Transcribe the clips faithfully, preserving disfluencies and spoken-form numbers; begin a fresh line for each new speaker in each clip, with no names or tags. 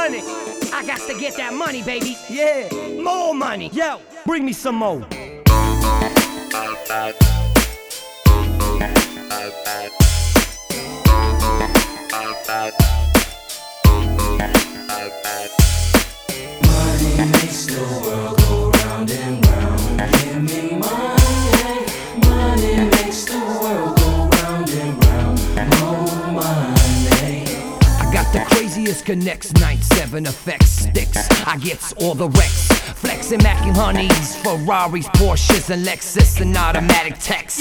money.
I got to get that money, baby.
Yeah, more money. Yo, bring me some more.
Money makes the world go round and round. Give me money. Money makes the world go round and round. More money.
I got the craziest connects, nine seven effects, sticks. I gets all the wrecks. Flexing Mac and honeys, Ferraris, Porsches, and Lexus, and automatic techs.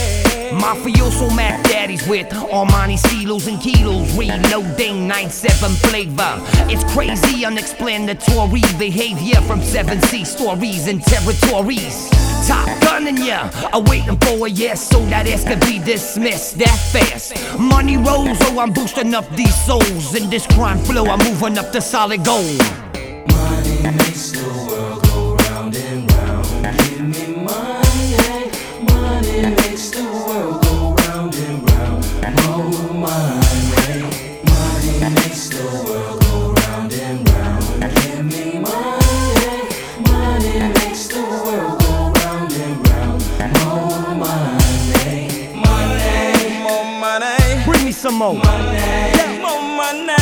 Mafioso Mac daddies with Armani stilos and kilos. Reloading nine seven flavor. It's crazy, unexplanatory behavior from seven C stories and territories. Top gunning ya, I'm waiting for a yes, so that ass could be dismissed that fast. Money rolls, oh I'm boosting up these souls. In this crime flow, I'm moving up to solid gold.
Money makes the world go round and round. Give me money. Money makes the world go round and round. More money. Money makes the world go round and round. Give me money. Money makes the world go round and round. More money. Money.
More money.
Bring me some more.
Money. More money.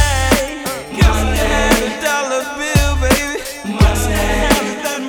Got to have a dollar bill, baby. Got to have that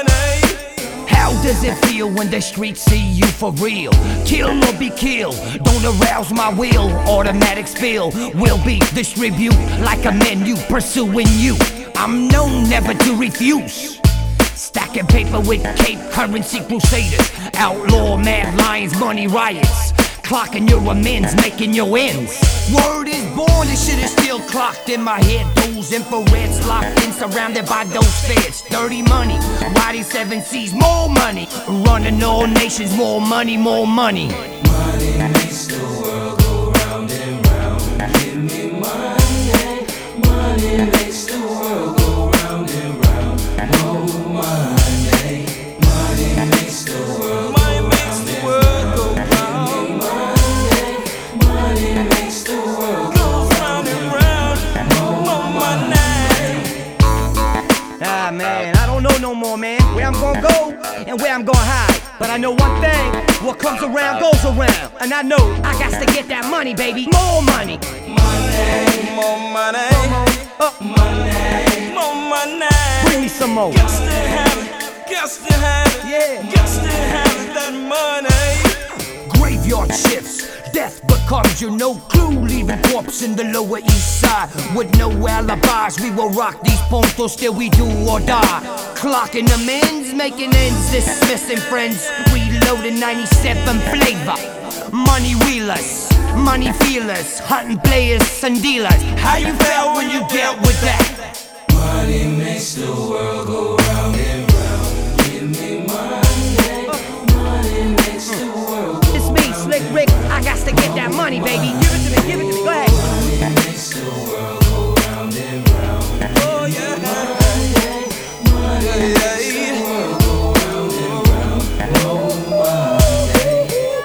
money.
How does it feel when the streets see you for real? Kill or be killed, don't arouse my will. Automatic spill will be distribute like a menu pursuing you. I'm known never to refuse. Stacking paper with Cape currency crusaders. Outlaw mad lions, money riots. Clocking your amends, making your ends. Word is born, this shit is still clocked in my head. Those infrareds locked in, surrounded by those feds. Dirty money, riding seven C's, more money. Running all nations, more money, more money.
Money makes the world go round and round. Give me money. Money makes the world go round and round. More money. Money makes the world
Money makes the world go round.
Money makes the world go
Round and round. More money.
Ah man, I don't know no more, man. Where I'm gonna go and where I'm gonna hide. But I know one thing, what comes around goes around. And I know
I got to get that money, baby.
more money.
money.
More money.
Uh,
Money.
More money.
bring me some more.
Got to have it. Got to have it.
Yeah.
Got to have that money.
Graveyard shifts, death becomes your no clue. Leaving corpse in the lower east side with no alibis. We will rock these puntos till we do or die. Clocking them ends, making ends, dismissing friends. Reloading ninety-seven flavor. Money wheelers, money feelers, hunting players and dealers. How you feel when you get with that?
Money makes the world go round and round. Give me money. Money makes the world go
It's me, Slick Rick. I got to get that money, baby. Give it to me, give it to me. Go ahead.
Money makes the world go round and round.
Oh yeah.
Money makes the world go round and round. More money.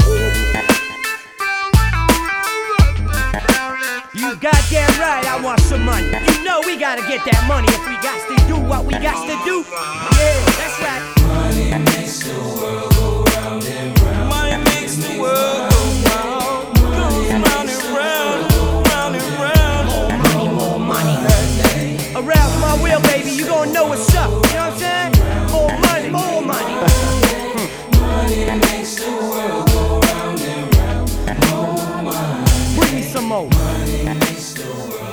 You goddamn right, I want some money. You know we gotta get that money if we got to do what we got to do. Yeah, that's right.
Money makes the world go round and round.
Money makes the world go round. Goes round and round. Round and round.
Money, more money.
Arouse my will, baby, you gon' know what's up. You know what I'm saying? More money, more money.
Money makes the world go round and round. More money.
Bring me some more.
Money makes the world